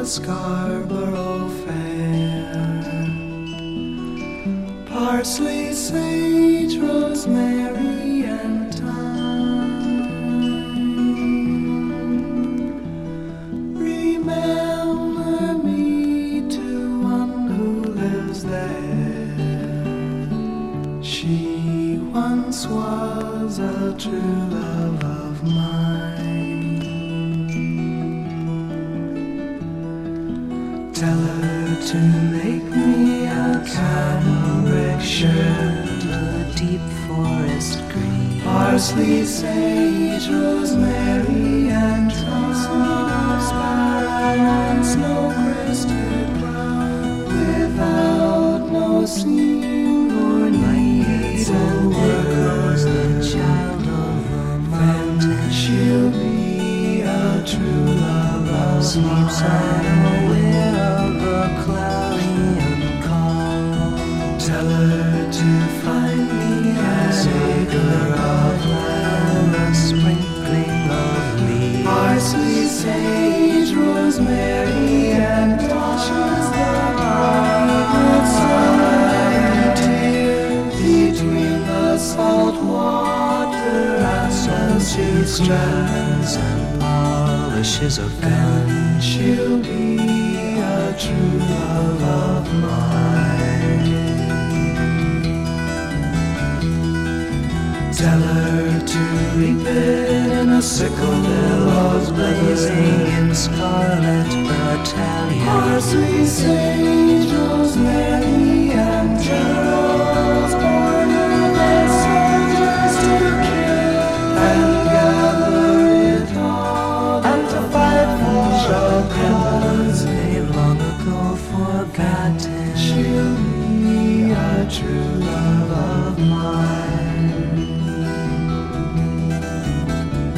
Scarborough Fair. Parsley, sage, rosemary, and thyme. Remember me to one who lives there. She once was a true love of mine. Tell her to make me a cambric shirt, a deep forest green, parsley, sage, rosemary, and thyme, sparrow and snow-crested brown, without no seam or need, and there goes the child of the mountain. She'll be a true love of sleeps unaware of the cloudy and calm. Tell her to find me an acre of land, a sprinkling of leaves, parsley, sage, rosemary, and thyme, between the salt water and salty strands and polishes a gun. She'll be a true love of mine. Tell her to reap it in a sickle, billows blazing in scarlet battalion, parsley, sage, rosemary, and geraniums, born of the soldiers to kill, and gather it all, and to fight for a cause they long ago forgotten. She'll be a true love of mine.